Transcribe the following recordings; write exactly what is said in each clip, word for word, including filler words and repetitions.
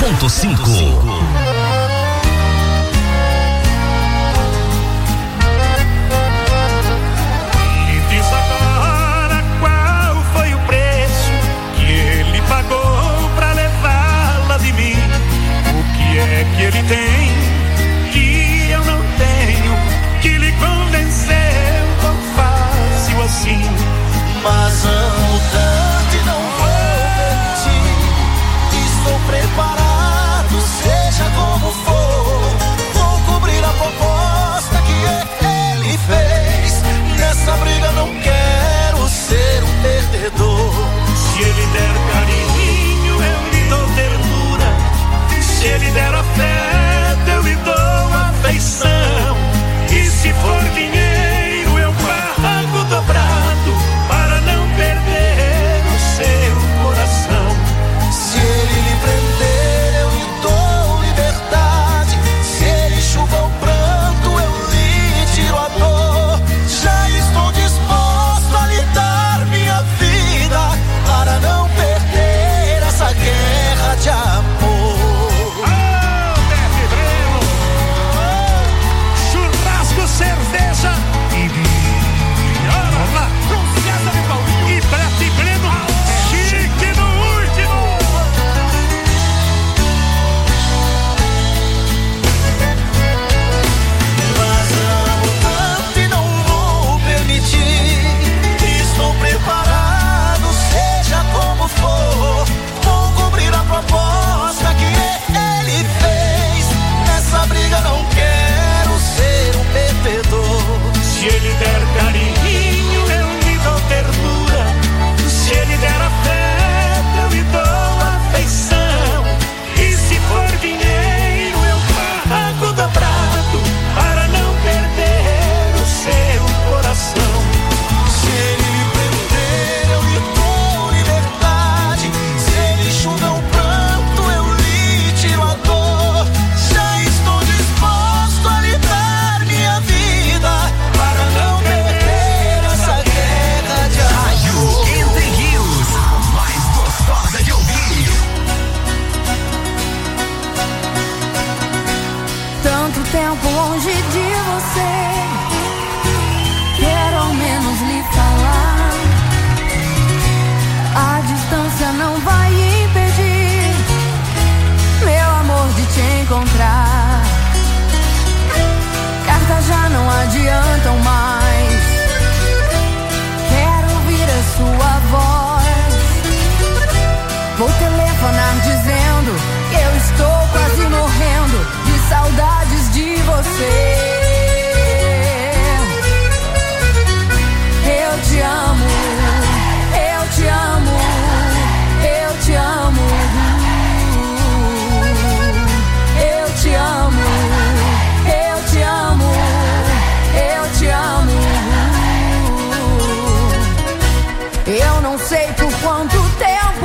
ponto cinco. Que ele tem, que eu não tenho, que lhe convenceu tão fácil assim. Mas amo tanto e não vou permitir. Estou preparado, seja como for. Vou cobrir a proposta que ele fez. Nessa briga não quero ser um perdedor. Se ele der carinho, eu lhe dou ternura. Se ele der afeto, eu lhe dou afeição. E se for dinheiro, eu pago dobrado para não perder o seu coração. Se ele lhe prender, eu lhe dou liberdade. Se ele enxugar o pranto, eu lhe tiro a dor. Já estou disposto a lhe dar minha vida para não perder essa guerra de amor. Cerveja e vamos lá, com César e Paulinho e Prata e Breno, chique no último. Mas amo tanto e não vou permitir. Estou preparado, seja como for. Vou cobrir a proposta que ele fez. Nessa briga não quero ser um perdedor. Se ele der carinho, eu lhe dou ternura. Se ele der afeto, eu lhe dou afeição. E se for dinheiro, eu pago dobrado para não perder o seu coração. Se ele me prender, eu lhe dou liberdade. Se ele enxugar o pranto, eu lhe tiro a dor. Já estou disposto a lhe dar minha vida para não perder essa guerra de amor. Entre Rios, a mais gostosa de ouvir. Tanto tempo longe de você, quero ao menos lhe falar. A distância não vai impedir, meu amor, de te encontrar. Cartas já não adiantam mais, quero ouvir a sua voz. Vou telefonar dizendo que eu estou quase morrendo de saudades de você. Eu te amo, eu te amo, eu te amo. Eu te amo, eu te amo, eu te amo. Eu não sei por quanto tempo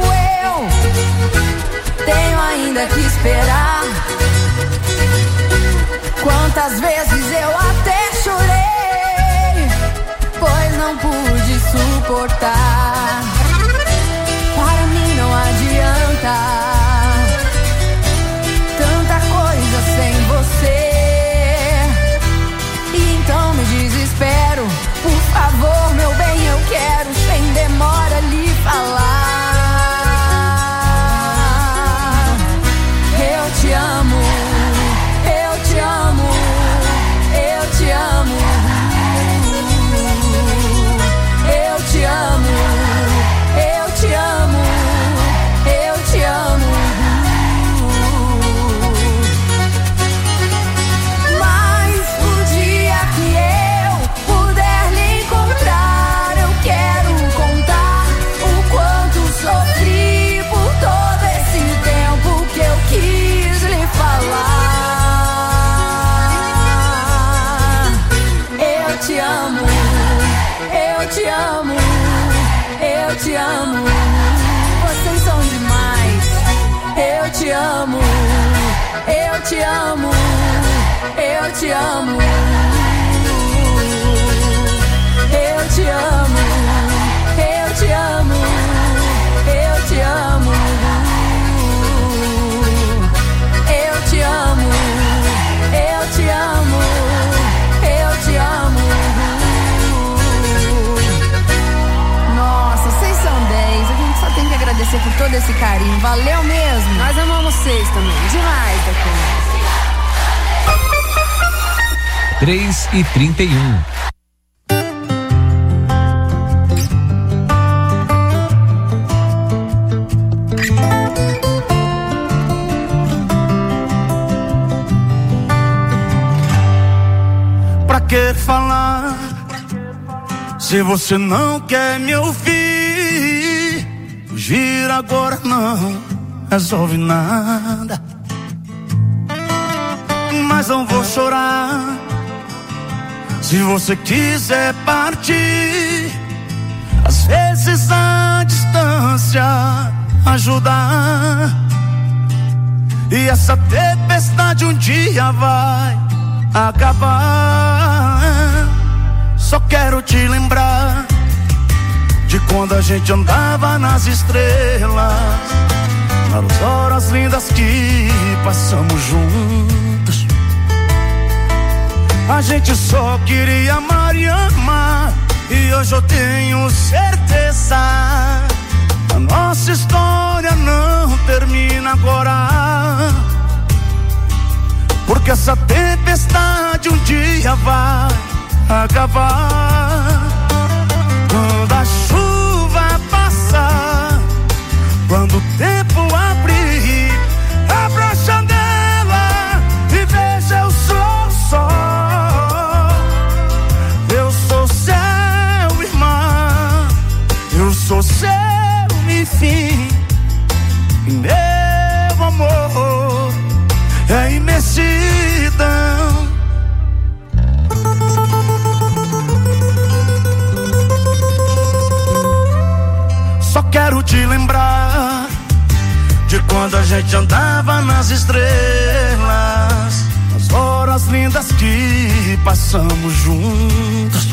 eu tenho ainda que esperar. Quantas vezes eu até chorei, pois não pude suportar. Para mim não adianta tanta coisa sem você. E então me desespero. Por favor, meu bem, eu quero sem demora lhe falar. Eu te amo, eu te amo, eu te amo. Eu te amo, eu te amo, eu te amo. Mas o dia que eu puder lhe encontrar, eu quero contar o quanto sofri por todo esse tempo que eu quis lhe falar. Eu te amo, eu te amo, eu te amo. Vocês são demais. Eu te amo, eu te amo, eu te amo. Eu te amo, eu te amo, eu te amo. agradecer por todo esse carinho. Valeu mesmo. Nós amamos vocês também. Demais, Daqui. três e trinta e um. Pra que falar se você não quer me ouvir? Fugir agora não resolve nada. Mas não vou chorar se você quiser partir. Às vezes a distância ajuda, e essa tempestade um dia vai acabar. Só quero te lembrar de quando a gente andava nas estrelas, nas horas lindas que passamos juntos. A gente só queria amar e amar, e hoje eu tenho certeza a nossa história não termina agora, porque essa tempestade um dia vai acabar. Quando a chuva passar, quando o tempo abrir, abra a janela e veja eu sou o sol. Eu sou seu irmão, eu sou seu enfim. E meu amor é imensidão. Só quero te lembrar de quando a gente andava nas estrelas, nas horas lindas que passamos juntos.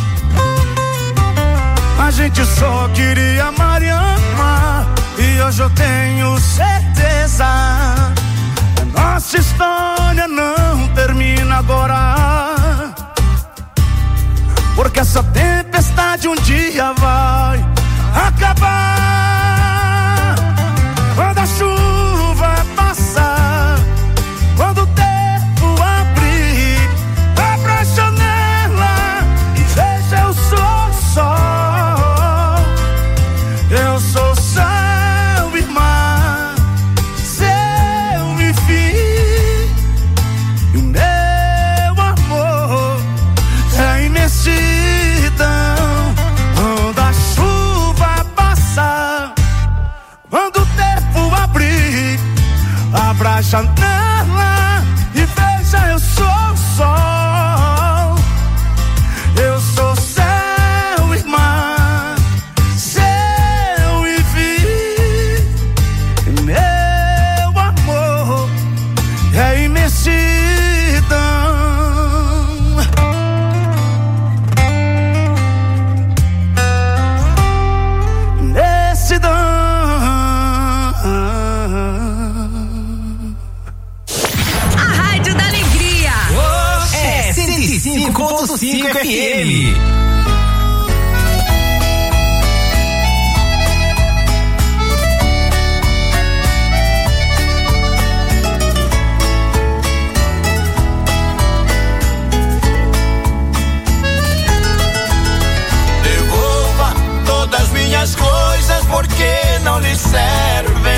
A gente só queria amar e amar, e hoje eu tenho certeza a nossa história não termina agora, porque essa tempestade um dia vai acabar. Quando a chuva passar, quando o tempo abrir, abra a janela e veja eu sou o sol. Eu sou seu irmão, seu enfim. E o meu amor é imensidão. Quando a chuva passar, quando o tempo abrir, abra a janela e veja eu sou o sol. Eu sou seu irmão, seu enfim. E meu amor é imensidão. cinco ponto cinco F M. Devolva todas minhas coisas porque não lhe servem.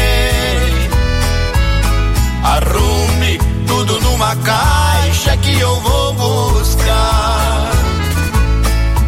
Arrume tudo numa caixa que eu vou buscar.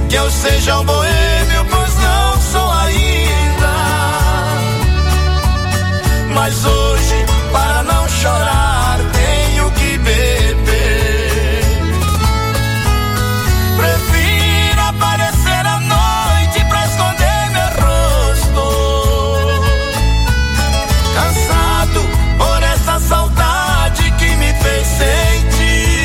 que eu seja um boêmio, pois não sou ainda. Mas hoje, para não chorar, tenho que beber. Prefiro aparecer à noite pra esconder meu rosto, cansado por essa saudade que me fez sentir.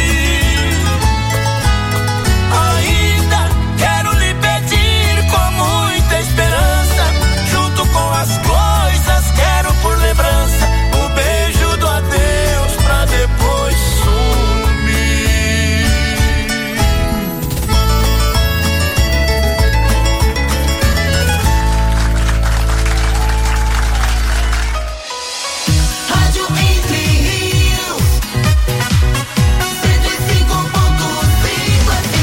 Ainda quero lhe pedir com muita esperança, junto com as coisas quero por lembrança o beijo do adeus pra depois sumir. Rádio Entre Rios, cento e cinco ponto cinco F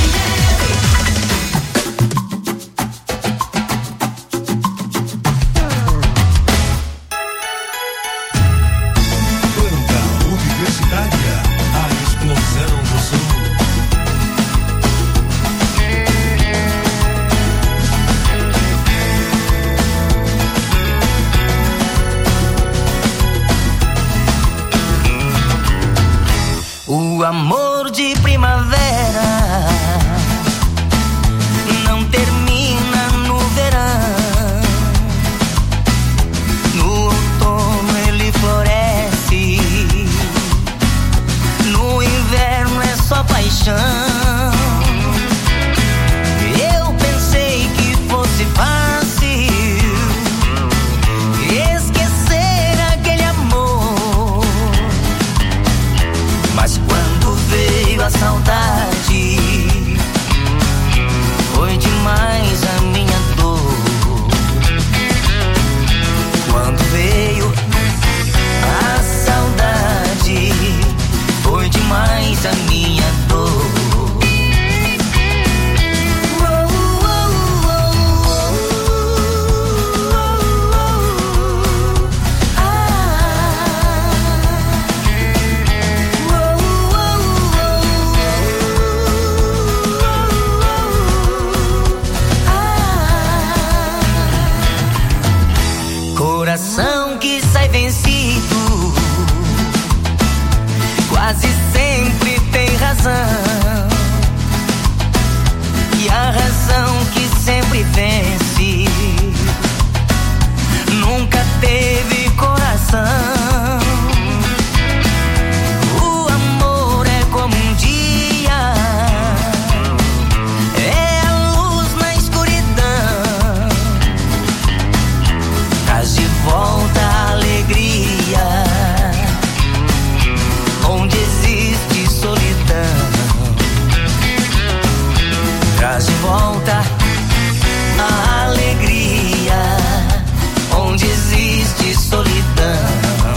Banda Universitária, a explosão do sul. O amor de primavera não termina no verão. No outono ele floresce, no inverno é só paixão. Eu pensei que fosse fácil esquecer aquele amor, mas quando veio a saudade, foi demais a minha dor. Quando veio a saudade, foi demais a minha dor. Coração que sai vencido quase sempre tem razão, e a razão que sempre vence nunca teve coração. O amor é como um dia, é a luz na escuridão, traz de volta a alegria onde existe solidão. Traz de volta a alegria onde existe solidão.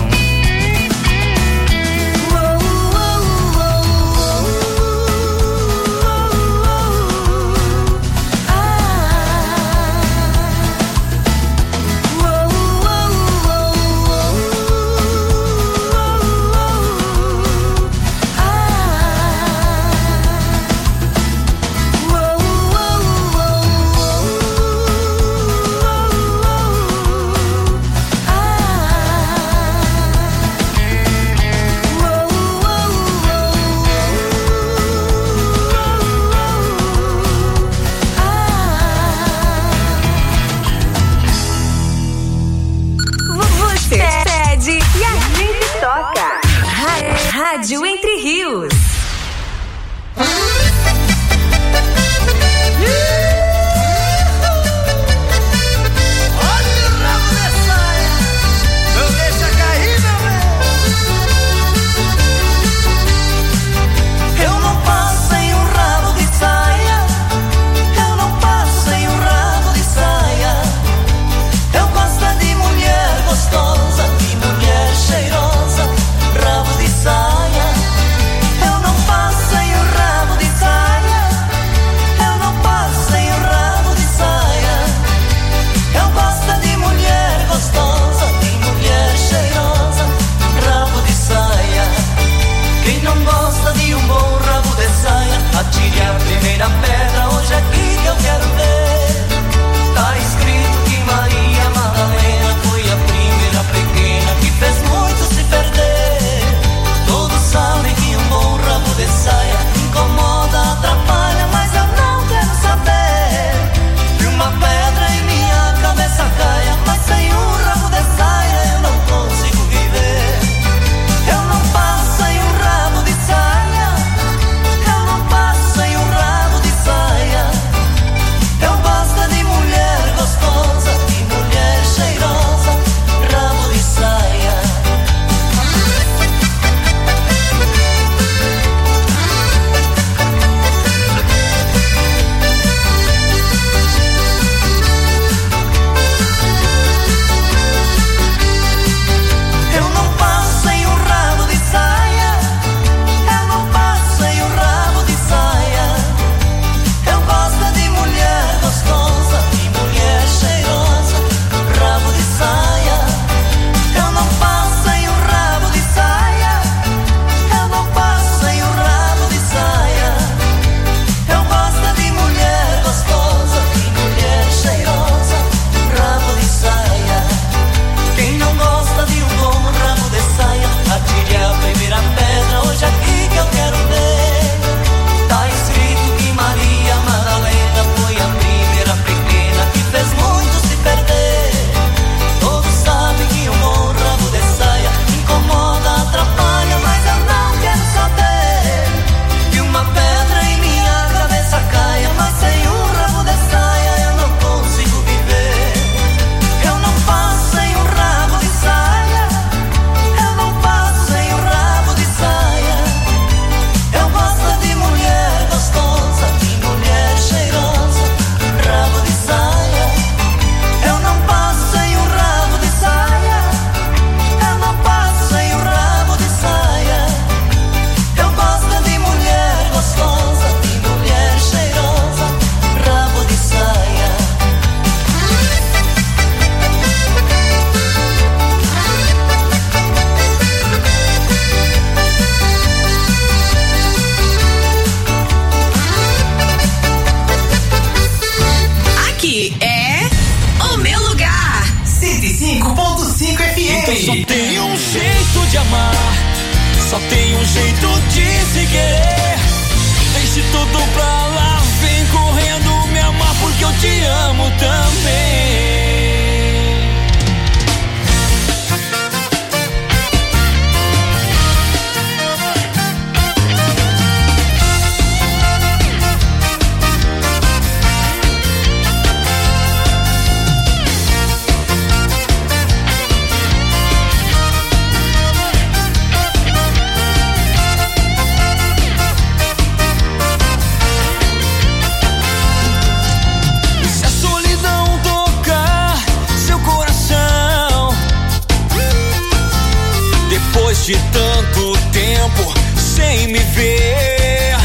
Você pede e a gente toca. Ra- Rádio Entre Rios. Olha o rabo de saia, não deixa cair, meu bem. Eu não passo em um rabo de saia, eu não passo em um rabo de saia. Eu gosto de mulher gostosa, de mulher cheirosa, rabo de saia. Eu não passo em um rabo de saia, eu não passo em M. Só tem um jeito de amar, só tem um jeito de se querer. Deixe tudo pra lá, vem correndo me amar, porque eu te amo também. De tanto tempo sem me ver,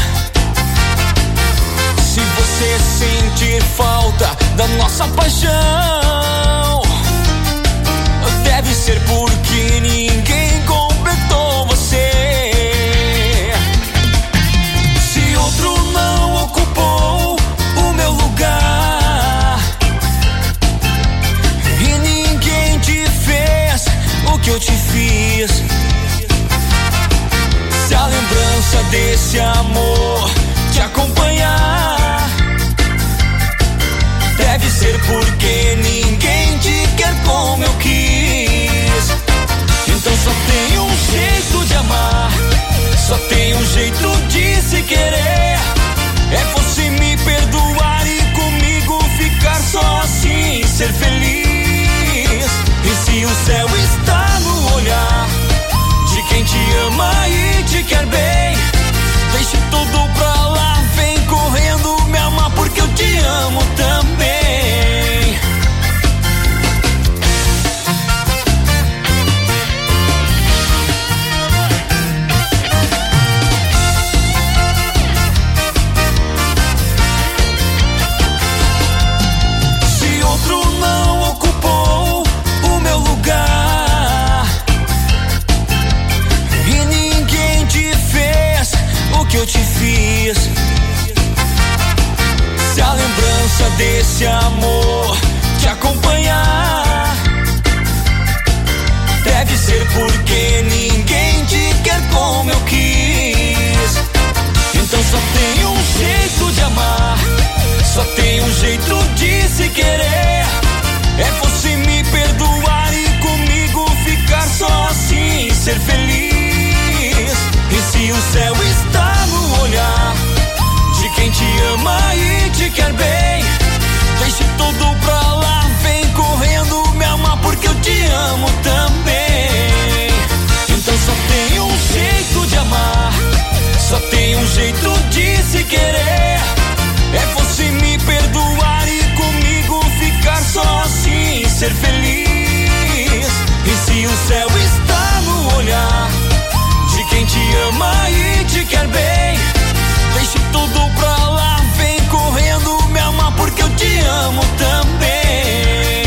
se você sentir falta da nossa paixão, deve ser porque ninguém completou você. Se outro não ocupou o meu lugar e ninguém te fez o que eu te fiz, se a lembrança desse amor te acompanhar, deve ser porque ninguém te quer como eu quis. Então só tem um jeito de amar, só tem um jeito de se querer. É você me perdoar e comigo ficar só assim, ser feliz. E se o céu está no olhar de quem te ama e te quer bem, deixe tudo pra lá, vem correndo me amar, porque eu te amo também. Se outro não ocupou o meu lugar e ninguém te fez o que eu te fiz, se a lembrança desse amor te acompanhar, deve ser porque ninguém te quer como eu quis. Então só tem um jeito de amar, só tem um jeito de se querer. É você me perdoar e comigo ficar só assim, ser feliz. E se o céu está no olhar de quem te ama e te quer bem, deixe tudo pra lá, vem correndo me amar, porque eu te amo também. Então só tem um jeito de amar, só tem um jeito de se querer. É você me perdoar e comigo ficar só assim, ser feliz. E se o céu está no olhar de quem te ama e te quer bem, deixe tudo pra lá, vem correndo me amar, porque eu te amo também.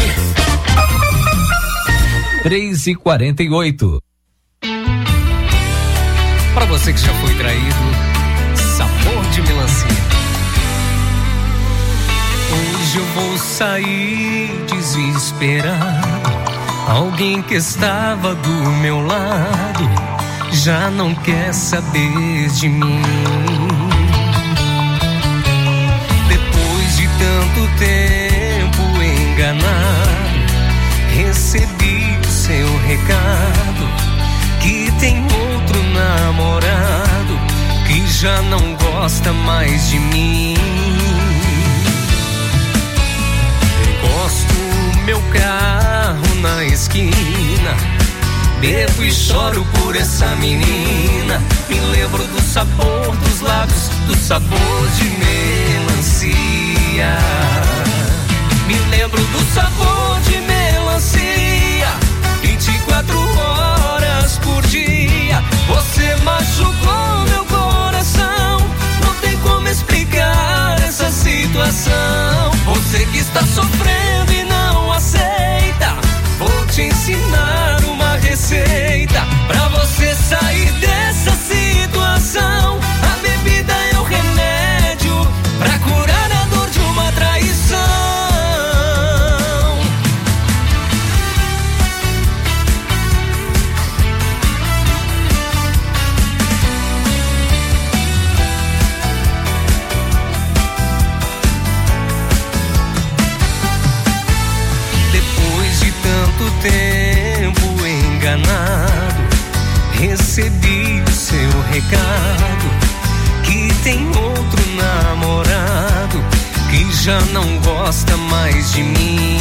três e quarenta e oito. Pra você que já foi traído, sabor de melancia. Hoje eu vou sair desesperado. Alguém que estava do meu lado já não quer saber de mim. Depois de tanto tempo enganado, recebi o seu recado que tem outro namorado que já não gosta mais de mim. Encosto meu carro na esquina, bebo e choro por essa menina. Me lembro do sabor dos lábios, do sabor de melancia. Me lembro do sabor de melancia, vinte e quatro horas por dia. Você machucou meu coração, não tem como explicar essa situação. Você que está sofrendo e não aceita, vou te ensinar uma receita pra você sair dessa situação. A bebida é o remédio pra curar a dor de uma traição. já não gosta mais de mim.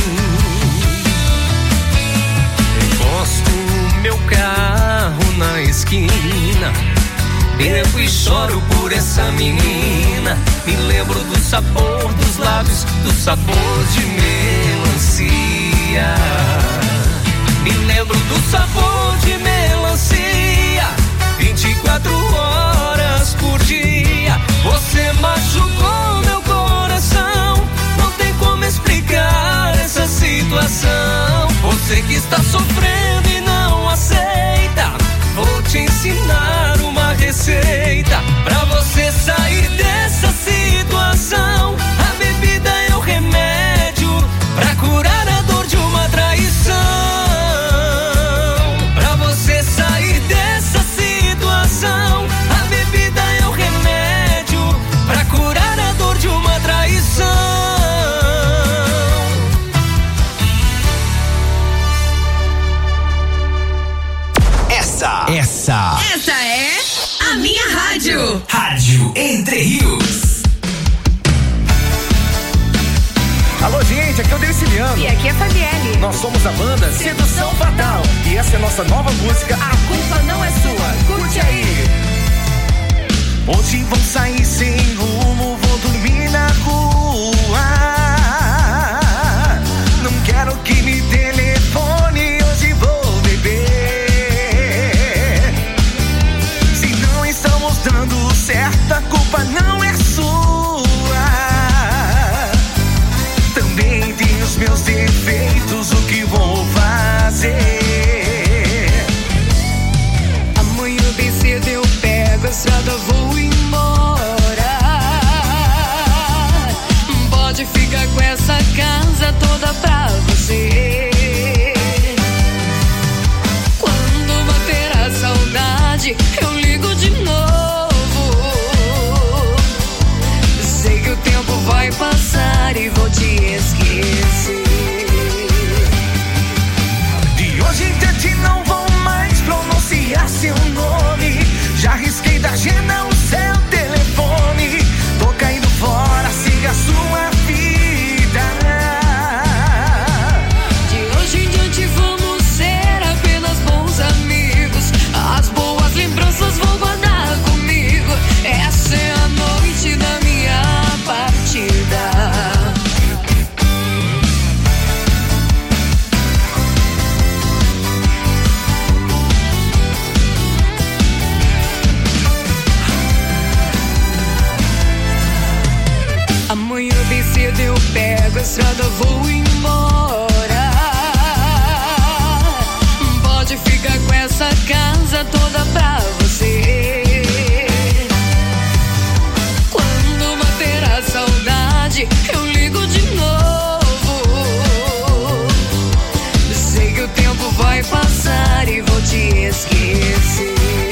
Encosto meu carro na esquina, bebo e choro por essa menina. Me lembro do sabor dos lábios, do sabor de melancia. Me lembro do sabor de melancia, vinte e quatro horas por dia. Você machucou meu coração, não tem como explicar essa situação. Você que está sofrendo e não aceita, vou te ensinar uma receita pra você sair dessa situação. A bebida é o remédio pra curar a dor de uma traição. Pra você sair dessa situação, a bebida é o remédio pra curar a dor de uma traição. Essa, essa, Essa é a minha rádio. Rádio Entre Rios. Alô, gente, aqui é o Deliciliano. E aqui é a Fabielle. Nós somos a banda Sedução Fatal. E essa é a nossa nova música, A Culpa Não É Sua. Curte aí. Hoje vou sair sem rumo, vou dormir na rua. Não quero que me telefone, hoje vou beber. Se não estamos dando certo, a culpa não é sua. Também tem os meus defeitos, o que vou fazer? Amanhã bem cedo eu pego a estrada, vou embora. Pode ficar com essa casa toda pra você. Quando bater a saudade, eu ligo de novo. Sei que o tempo vai passar e vou te esquecer. De hoje em diante não vou mais pronunciar seu nome. Já risquei da agenda o seu telefone. Tô caindo fora, siga a sua vida. De hoje em diante vamos ser apenas bons amigos. As boas lembranças vou guardar comigo. Essa é a noite da minha partida. Amanhã bem cedo eu pego a estrada, vou embora. Pode ficar com essa casa toda pra você. Quando bater a saudade, eu ligo de novo. Sei que o tempo vai passar e vou te esquecer.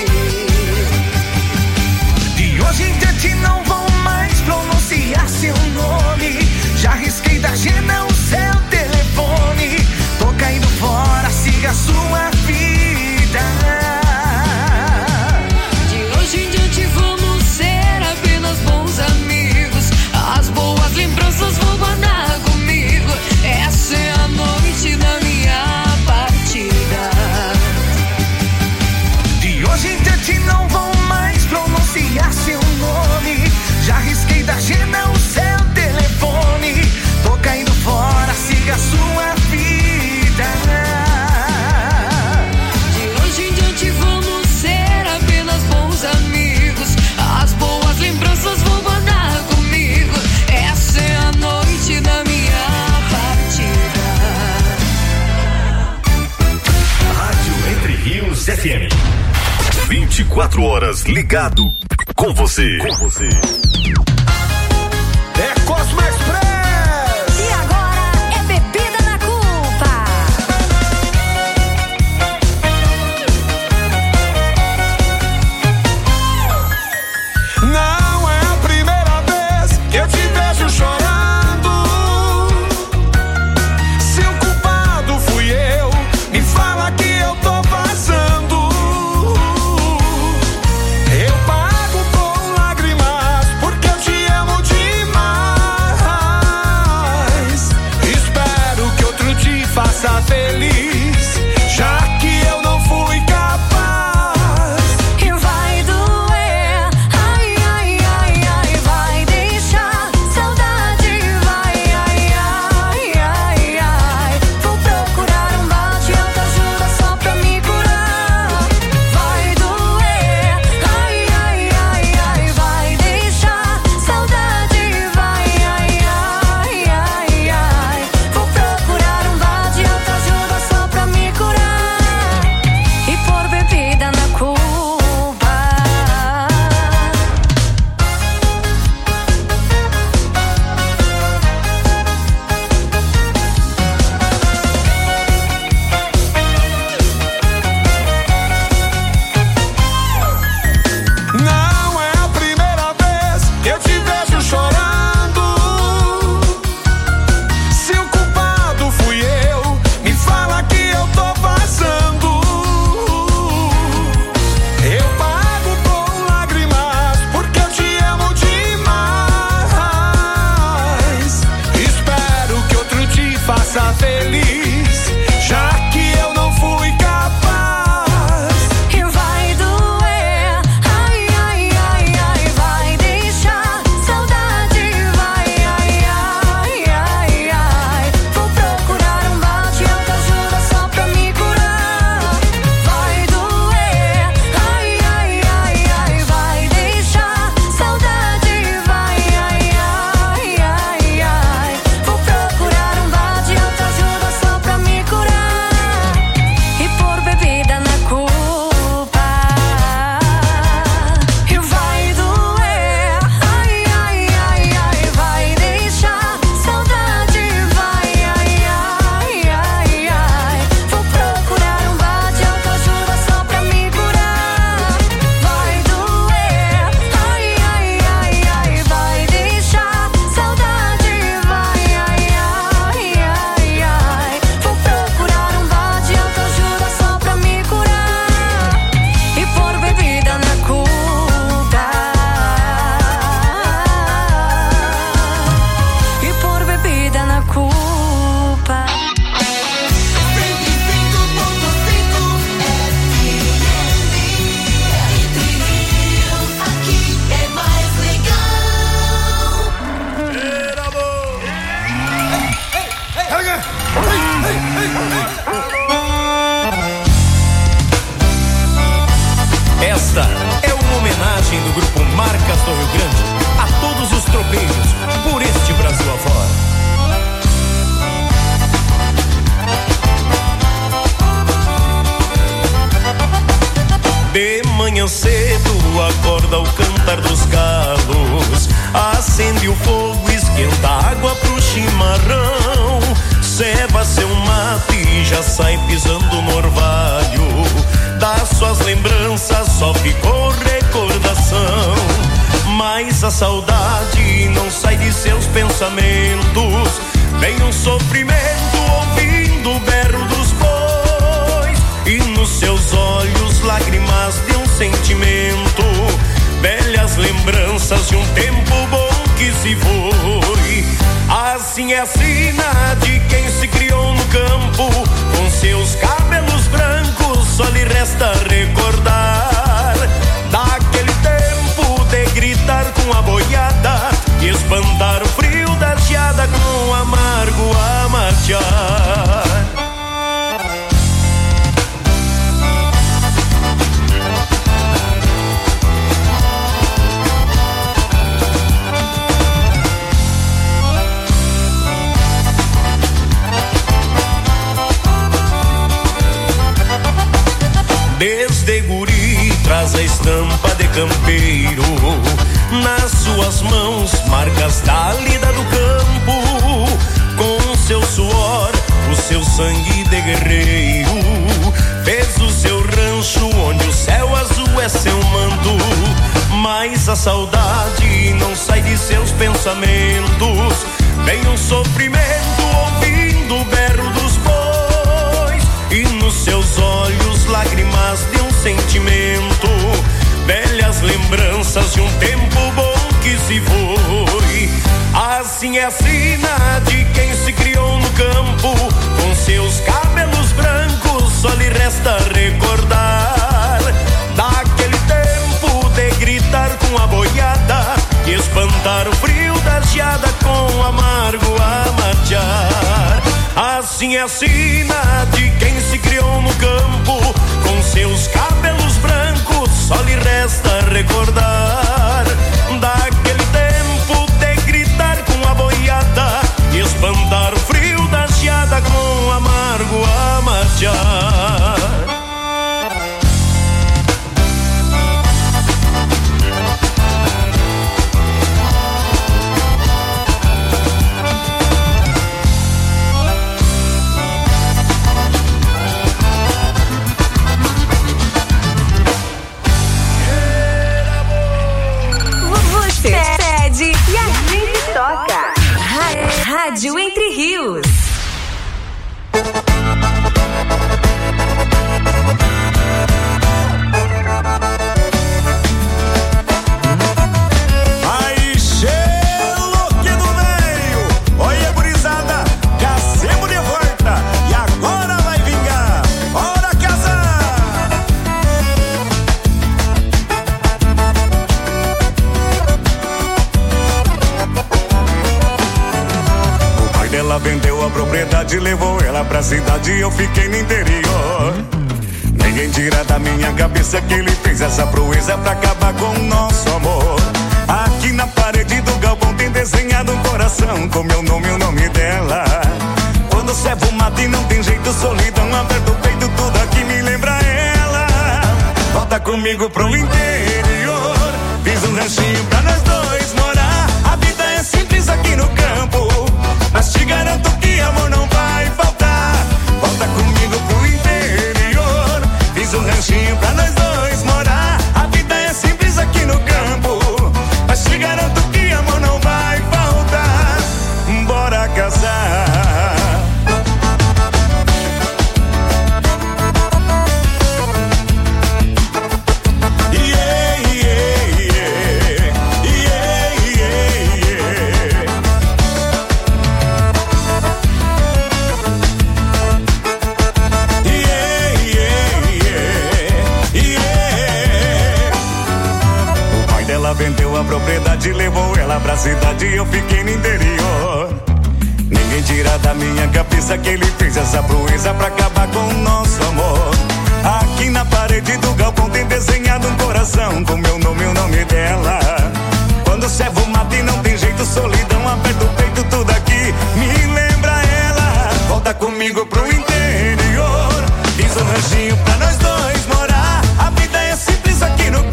De hoje em diante não vou mais pronunciar seu nome. Já risquei da agenda o seu telefone. Tô caindo fora, siga a sua vida. De hoje em diante vamos ser apenas bons amigos. As boas lembranças vou guardar comigo. Essa é a noite da minha partida. De hoje em diante não vou mais pronunciar seu nome. Já risquei da agenda o seu telefone. Tô caindo fora, siga a sua vida. De hoje em diante vamos ser apenas bons amigos. As boas lembranças vou guardar comigo. Essa é a noite da minha partida. Rádio Entre Rios F M. vinte e quatro horas ligado com você. Com você. É Cosmo Express. E agora é Bebida na Culpa. Não é a primeira vez que eu te vejo chorando. Se o culpado fui eu, me fala que eu tô vazando. Eu pago com lágrimas porque eu manhã cedo acorda o cantar dos galos, acende o fogo, esquenta a água pro chimarrão, ceva seu mate e já sai pisando no orvalho. Das suas lembranças só ficou recordação, mas a saudade não sai de seus pensamentos. Vem um sofrimento ouvindo o berro dos bois, e nos seus olhos lágrimas de um sentimento, velhas lembranças de um tempo bom que se foi. Assim é a sina de quem se criou no campo, com seus cabelos brancos só lhe resta recordar daquele tempo de gritar com a boiada e espantar o frio da geada com amargo a marchar. Desde guri traz a estampa de campeiro, nas suas mãos marcas da lida do campo, com seu suor, o seu sangue de guerreiro, fez o seu rancho onde o céu azul é seu manto, mas a saudade não sai de seus pensamentos. Vem um sofrimento ouvindo o berro dos bois, e nos seus olhos lágrimas de um sentimento, velhas lembranças de um tempo bom que se foi. Assim é a sina de quem se criou no campo, com seus cabelos brancos só lhe resta recordar daquele tempo de gritar com a boiada e espantar o frio da geada com amargo a marchar. Assim é a sina de quem se criou no campo, com seus cabelos brancos só lhe resta recordar daquele tempo de gritar com a boiada e espantar o frio da geada com amargo a marchar. Pede e a gente toca. Rádio Entre Rios. Aí, Chelo que do meio. Olha, gurizada, cacebo de volta. E agora vai vingar. Bora casar. O pai dela vendeu a propriedade, levou ela pra cidade e eu fiquei no interior. Ninguém tira da minha cabeça que ele fez essa proeza pra acabar com o nosso amor. Aqui na parede do galpão tem desenhado um coração com meu nome e o nome dela. Quando servo mata e não tem jeito, solidão aperta o peito, tudo aqui me lembra ela. Volta comigo pro interior, fiz um ranchinho pra nós dois morar. A vida é simples aqui no campo, mas te garanto que amor não vai faltar. Volta comigo pro interior, fiz um ranchinho pra nós dois morar. A vida é simples aqui no campo, mas te garanto que amor não vai faltar. Bora casar. Yeah, yeah, yeah. Yeah, yeah, yeah. Yeah, yeah, yeah. Yeah. O pai dela vendeu a propriedade, levou ela pra cidade e eu fiquei no interior. Ninguém tira da minha cabeça que ele fez essa proeza pra acabar com o nosso amor. Aqui na parede do galpão tem desenhado um coração com meu nome e o nome dela. Quando o servo mata e não tem jeito, solidão aperta o peito, tudo aqui me lembra ela. Volta comigo pro interior, fiz um ranchinho pra nós dois morar. A vida é simples aqui no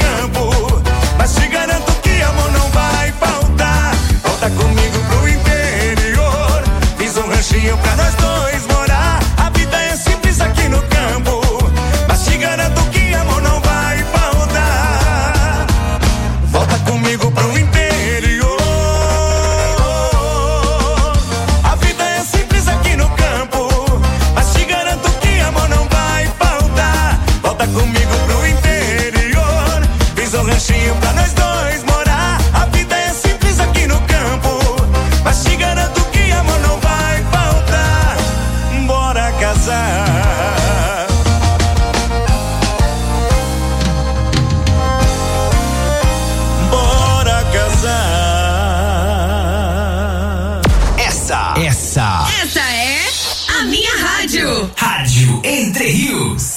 Entre Rios.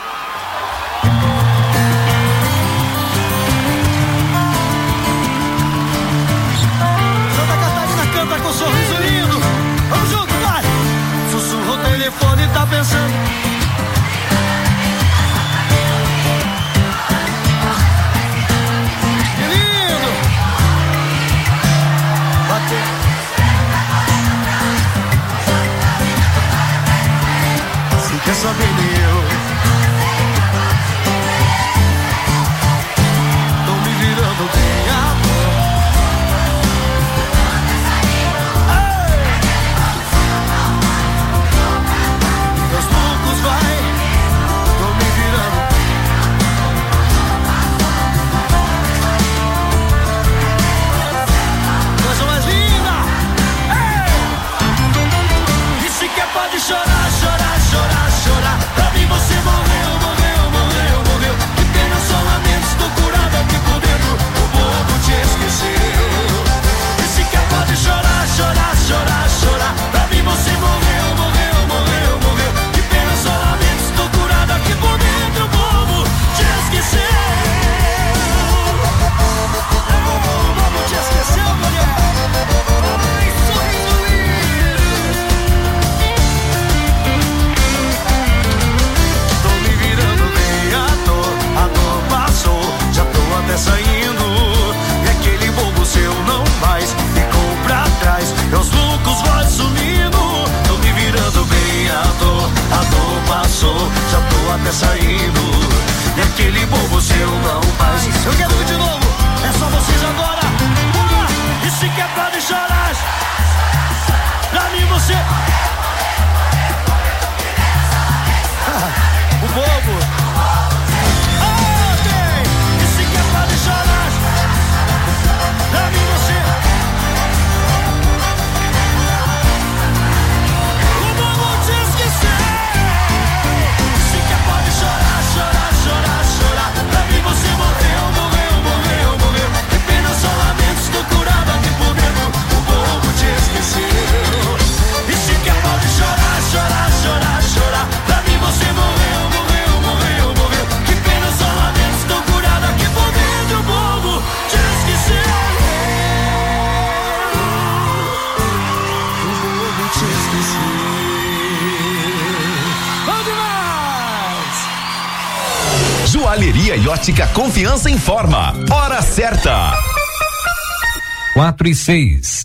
Santa Catarina canta com um sorriso lindo. Vamos junto, vai! Sussurrou o telefone e tá pensando. Que lindo! Bateu. Se quer saber de eu, tô me virando bem à toa. Meus loucos vai, tô me virando. Coisa mais linda. Ei! E se quer pode chorar, chorar, chorar, chorar. Pra mim você morreu, morreu, morreu, morreu. Que pena, só lamento, estou curado aqui por dentro. O bobo te esqueceu. E se quer pode chorar, chorar, chorar, chorar. Pra mim você morreu, morreu, morreu, morreu. Que pena, só lamento, estou curado aqui por dentro. O bobo te esqueceu. O bobo te esqueceu, mulher. Ai, sorriso lindo. Tô me virando bem à toa, a dor passou, já tô até saindo. E aquele bobo seu não mais ficou pra trás. Meus loucos vai sumindo. Tô me virando bem à toa, a dor passou, já tô até saindo. E aquele bobo seu não mais. Eu quero de novo, é só vocês agora. Bora! E se quer pode chorar. Pra mim você. O bobo. Ah, tem. E se quer pode chorar. Pra mim você. O bobo te esqueceu. E se quer pode chorar, chorar, chorar, chorar. Pra mim você morreu, morreu, morreu, morreu. Que pena, só lamento, estou curado aqui por dentro. O bobo te esqueceu. E se quer pode chorar, chorar, chorar, chorar. Pra mim você morreu, morreu, morreu, morreu. Que pena, só lamento, estou curado aqui por dentro. O bobo te esqueceu. O bobo te esqueceu. Bom demais! Joalheria e ótica Confiança informa. Hora certa. Quatro e seis.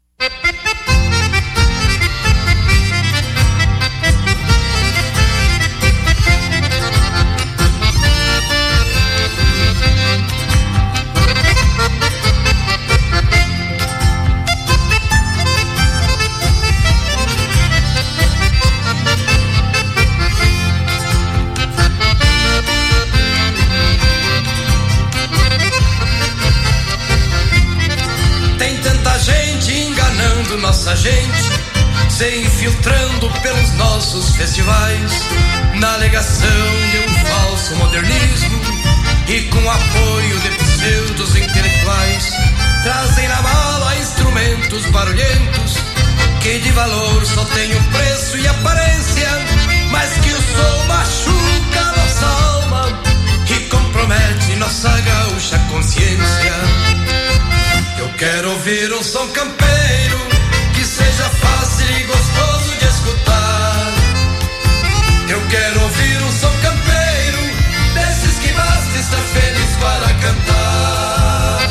Tem tanta gente enganando nossa gente, se infiltrando pelos nossos festivais, na alegação de um falso modernismo e com apoio de pseudos intelectuais. Trazem na mala instrumentos barulhentos que de valor só tem o preço e aparência, mas que o som machuca nossa alma e compromete nossa gaúcha consciência. Eu quero ouvir um som campeiro que seja fácil e gostoso de escutar. Eu quero ouvir um som campeiro desses que basta estar feliz para cantar.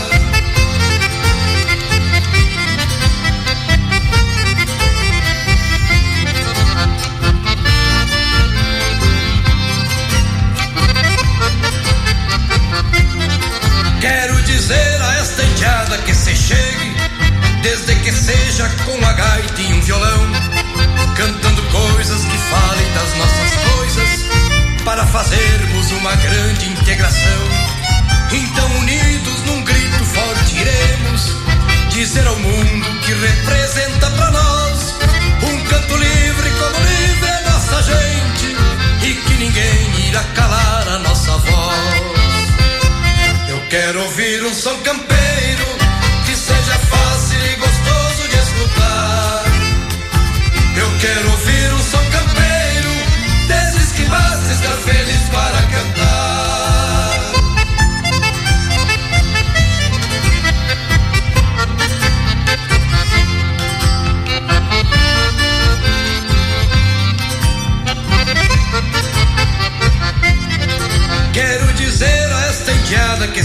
Quero dizer a esta indiada que se chegue, desde que seja com a gaita e um violão, cantando coisas que falem das nossas coisas, para fazermos uma grande integração. Então unidos num grito forte iremos dizer ao mundo que representa pra nós um canto livre como livre é nossa gente, e que ninguém irá calar a nossa voz. Eu quero ouvir um som campeiro que seja fácil e gostoso de escutar. Eu quero ouvir um som campeiro desses que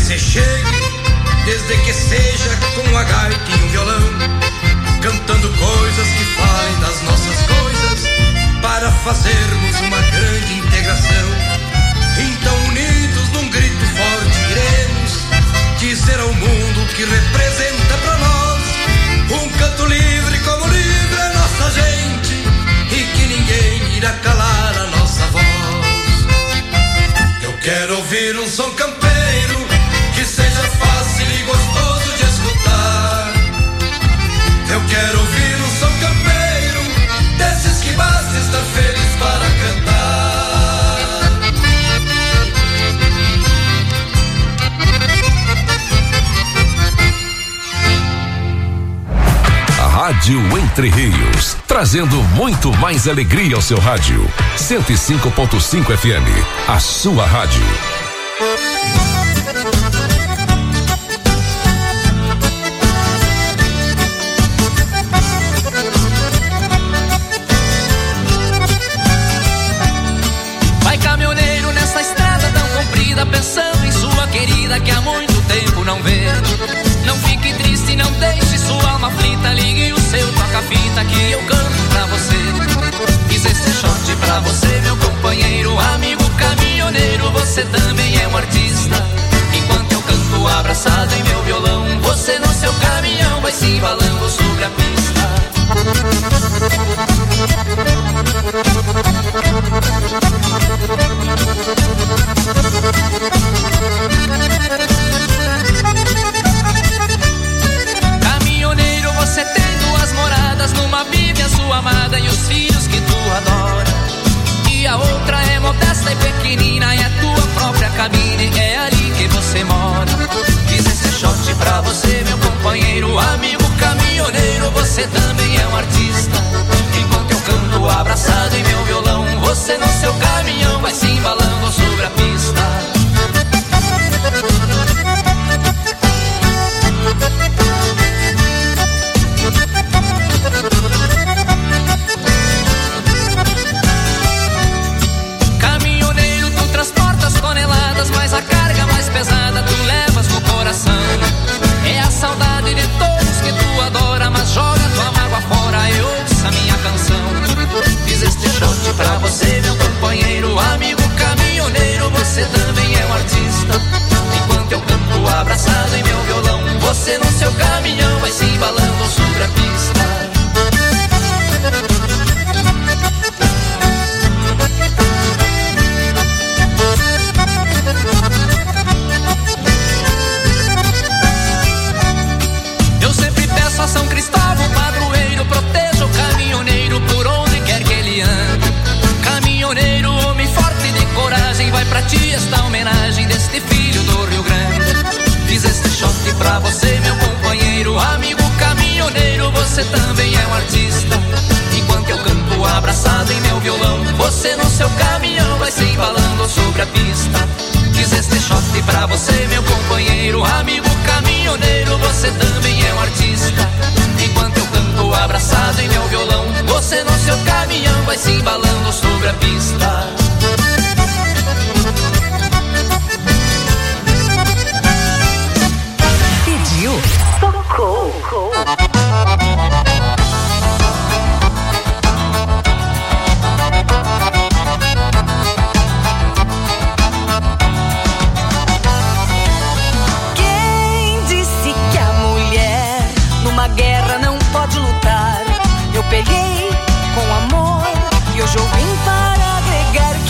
você chegue, desde que seja com a gaita e um violão, cantando coisas que falem das nossas coisas, para fazermos uma grande integração. Então, unidos num grito forte, iremos dizer ao mundo o que representa pra nós um canto livre, como livre é nossa gente, e que ninguém irá calar a nossa voz. Eu quero ouvir um som campeiro que seja fácil e gostoso de escutar. Eu quero ouvir um som campeiro desses que basta estar feliz para cantar. A Rádio Entre Rios, trazendo muito mais alegria ao seu rádio. cento e cinco ponto cinco F M, a sua rádio. Vai caminhoneiro nessa estrada tão comprida, pensando em sua querida que há muito tempo não vê. Não fique triste, não deixe sua alma aflita, ligue o seu toca-fita que eu canto pra você. Fiz esse shot pra você, meu companheiro, amigo caminhoneiro, você também é um artista. Enquanto eu canto abraçado em meu violão, você no seu caminhão vai se embalando sobre a pista. Caminhoneiro, você tem duas moradas, numa vive a sua amada e os filhos que tu adora, e a outra é modesta e pequenina, é a tua própria cabine, é ali que você mora. Fiz esse shot pra você, meu companheiro, amigo caminhoneiro, você também é um artista. Enquanto eu canto abraçado em meu violão, você no seu caminhão vai se embalando sobre a pista. Caminhoneiro, tu transportas toneladas, mas a carga mais pesada tu levas no coração. É a saudade de todos que tu adora, mas joga tua mágoa fora e ouça minha canção. Fiz este shot pra você, meu companheiro, amigo caminhoneiro, você também é um artista. Enquanto eu canto abraçado em meu violão, você no seu caminhão vai se embalando sobre a pista. Eu sempre peço a São Cristóvão, padroeiro, proteja o caminhoneiro por onde quer que ele ande. Caminhoneiro, homem forte de coragem, vai pra ti esta homenagem deste filho do Rio Grande. Fiz este shot pra você, meu companheiro, amigo caminhoneiro, você também é um artista. Enquanto eu canto abraçado em meu violão, você no seu caminhão vai se embalando sobre a pista. Fiz este shot pra você, meu companheiro, amigo caminhoneiro, você também é um artista. Enquanto eu canto abraçado em meu violão, você no seu caminhão vai se embalando sobre a pista. Pediu, tocou. Quem disse que a mulher numa guerra não pode lutar? Eu peguei com amor e hoje eu vim para agregar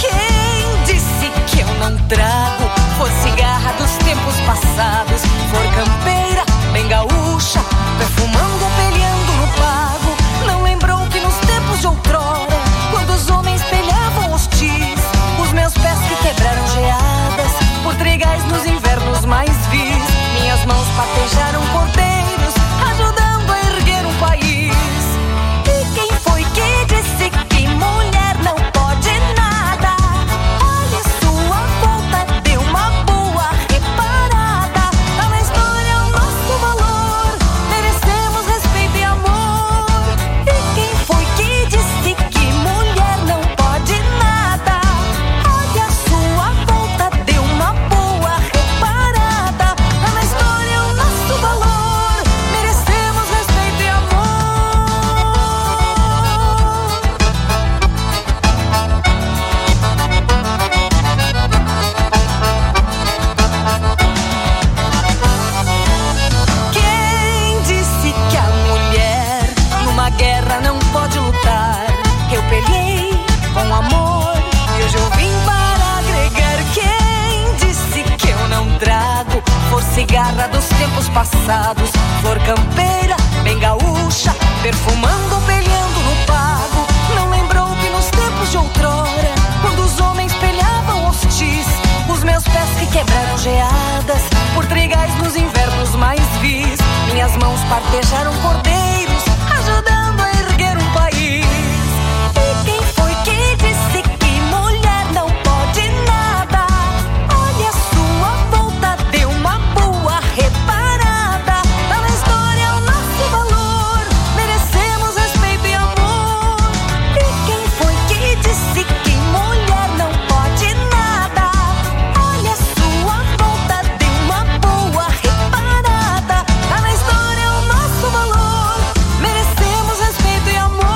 passados. Flor campeira, bem gaúcha, perfumando, pelhando no pago. Não lembrou que nos tempos de outrora, quando os homens pelhavam hostis, os meus pés que quebraram geadas por trigais nos invernos mais vis. Minhas mãos partejaram cordeiros, ajudando a erguer um país. E quem foi que disse que mulher não pode nada? Olha a sua volta, deu uma boa reparada. Tá na história o nosso valor, merecemos respeito e amor. E quem foi que disse que mulher não pode nada? Olha a sua volta, deu uma boa reparada. Tá na história o nosso valor, merecemos respeito e amor.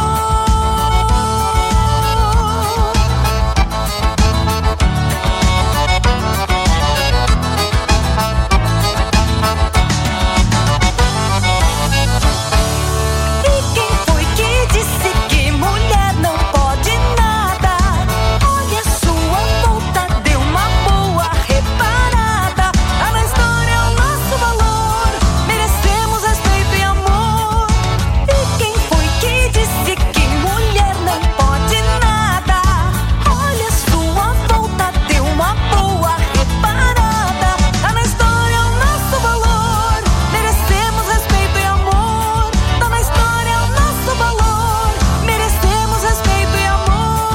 E quem foi que disse que mulher não pode nada? Olha a sua volta, deu uma boa reparada. Tá na história o nosso valor, merecemos respeito e amor. E quem foi que disse que mulher não pode nada? Olha a sua volta, deu uma boa reparada. Tá na história o nosso valor, merecemos respeito e amor. Tá na história o nosso valor, merecemos respeito e amor.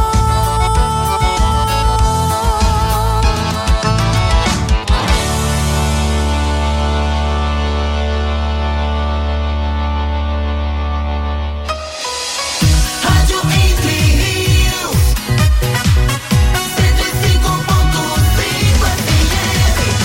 Rádio Entre Rios, cento e cinco ponto cinco F M.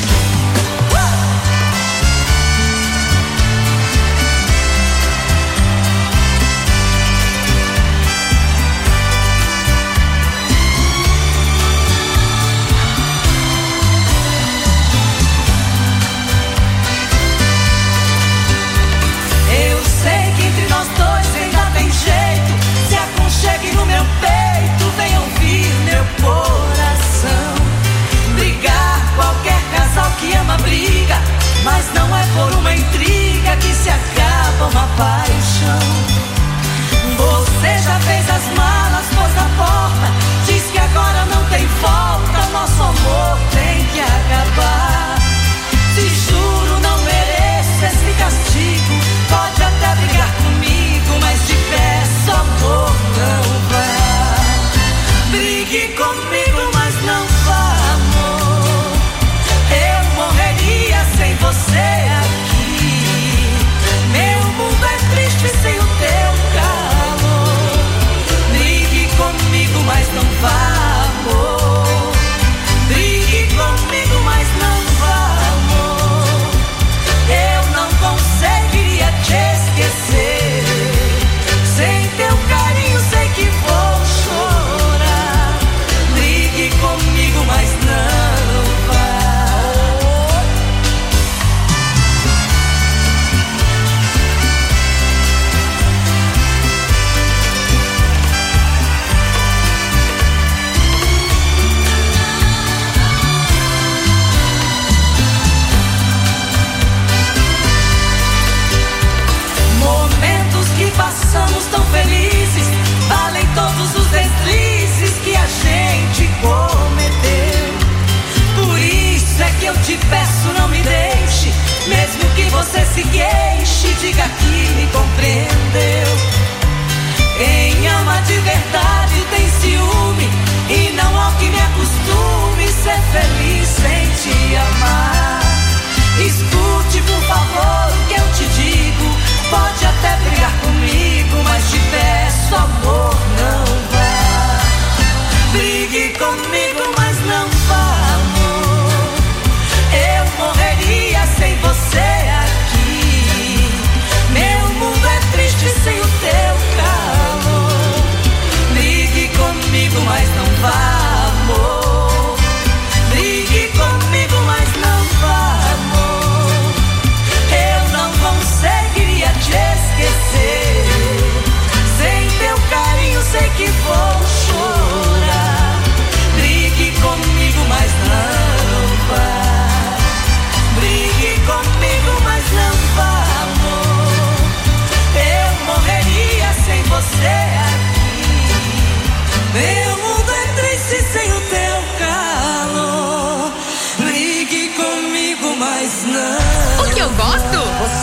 Eu sei que entre nós dois ainda tem jeito. Se aconchegue no meu peito, vem ouvir meu coração. Brigar, qualquer casal que ama briga, mas não é por uma intriga que se acaba uma paixão. Você já fez as malas, pôs na porta, diz que agora não tem volta, nosso amor tem que acabar. Te juro, não mereço esse castigo. Pode até brigar comigo, mas te peço, amor, não vá. Brigue comigo, mas não vá, amor. Eu morreria sem você aqui. Meu mundo é triste sem o teu.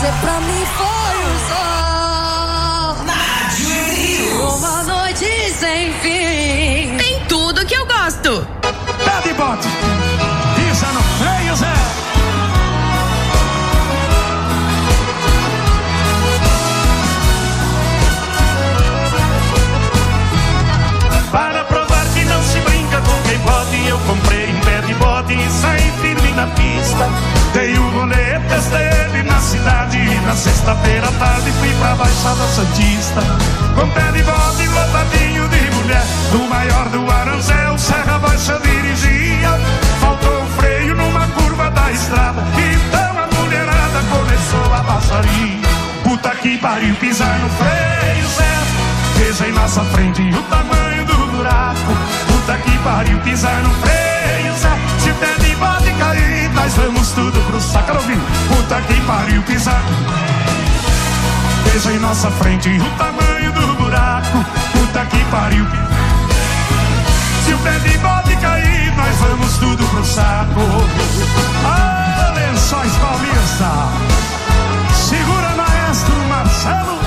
Você pra mim foi o sol. Nádio. Uma noite sem fim. Tem tudo que eu gosto. Pé de bote, pisa no freio, Zé. Para provar que não se brinca com quem pode, eu comprei um pé de bode e saí firme na pista. Dei o rolê, testei na cidade e na sexta-feira à tarde fui pra Baixada Santista. Com pé de bode lotadinho de mulher, no maior do Aranzel, Serra Baixa dirigia. Faltou o freio numa curva da estrada, então a mulherada começou a baixaria. Puta que pariu, pisar no freio, Zé. Veja em nossa frente o tamanho do buraco. Puta que pariu, pisar no freio, Zé. Se o pé de bode cair, nós vamos tudo pro saco. Quero ouvir. Puta que pariu, pisar. Veja em nossa frente o tamanho do buraco. Puta que pariu. Se o pé de bode cair, nós vamos tudo pro saco. Ah, Lençóis Paulista. Segura, maestro Marcelo.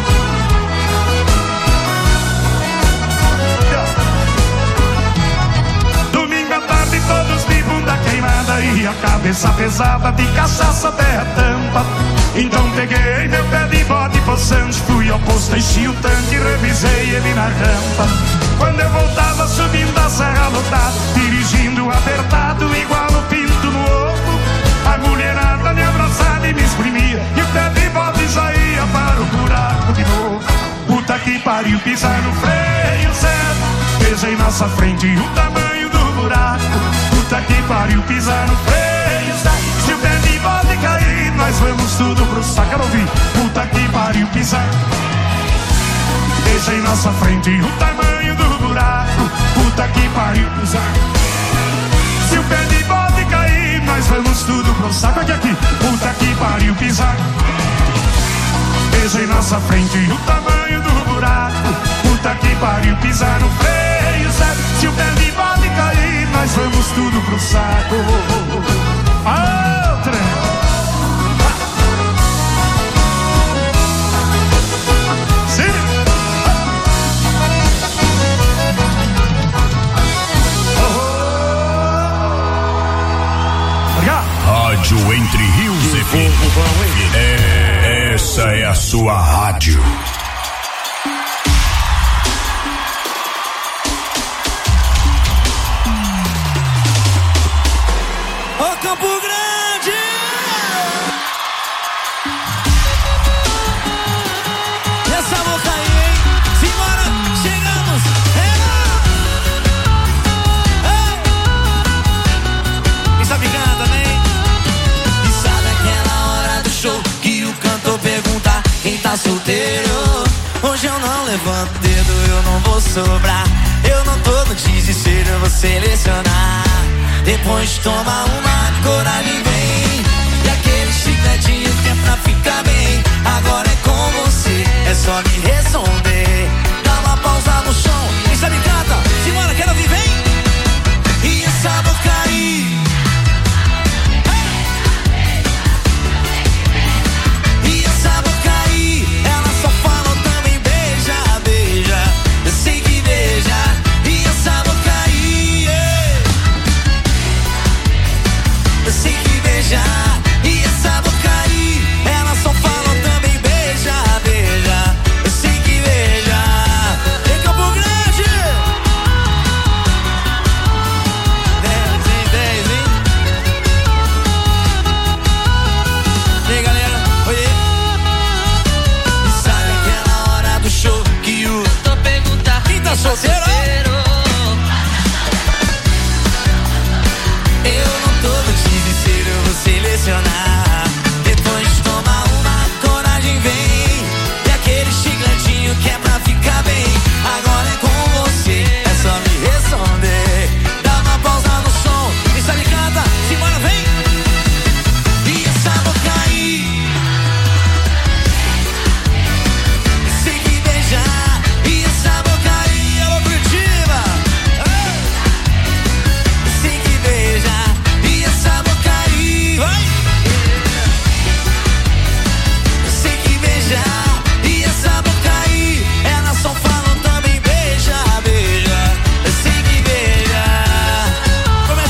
Todos de bunda queimada e a cabeça pesada de cachaça até a tampa. Então peguei meu pé de bode poçante, fui ao posto, enchi o tanque, revisei ele na rampa. Quando eu voltava subindo a serra lotada, dirigindo apertado igual o pinto no ovo, a mulherada me abraçava e me exprimia, e o pé de bode já ia para o buraco de novo. Puta que pariu, pisar no freio, certo. Veja em nossa frente o tamanho do buraco. Puta que pariu, pisar no freio, certo. Se o pé de bode cair, nós vamos tudo pro saco. Quero ouvir. Puta que pariu, pisar. Veja em nossa frente o tamanho do buraco. Puta que pariu, pisar. Se o pé de bode cair, nós vamos tudo pro saco. Aqui, aqui. Puta que pariu, pisar. Veja em nossa frente o tamanho do buraco. Puta que pariu, pisar no freio, certo. Se o pé de bode cair, nós vamos tudo pro saco. Outra. Sim. Rádio Entre Rios F M. É, essa é a sua rádio. Ô Campo Grande! E essa boca aí, hein? Simbora, chegamos! É! E sabe cantar também? E sabe aquela hora do show que o cantor pergunta quem tá solteiro? Hoje eu não levanto o dedo, eu não vou sobrar. Eu não tô no desespero, eu vou selecionar. Depois toma uma, coragem vem. E aquele chicletinho que é pra ficar bem. Agora é com você, é só me responder. Dá uma pausa no chão, quem sabe canta. Simbora, quero ouvir, vem. E essa boca aí. E essa boca aí, ela só fala também beija, beija. Eu sei que beija. E essa boca aí, yeah. Eu sei que beija. E essa boca aí, ela só fala também beija, beija. Eu sei que beija. Em Campo Grande. Dez, hein, dez, hein. E aí, galera, oi. E sabe aquela hora do show que o tô perguntar quem tá solteiro? Eu não tô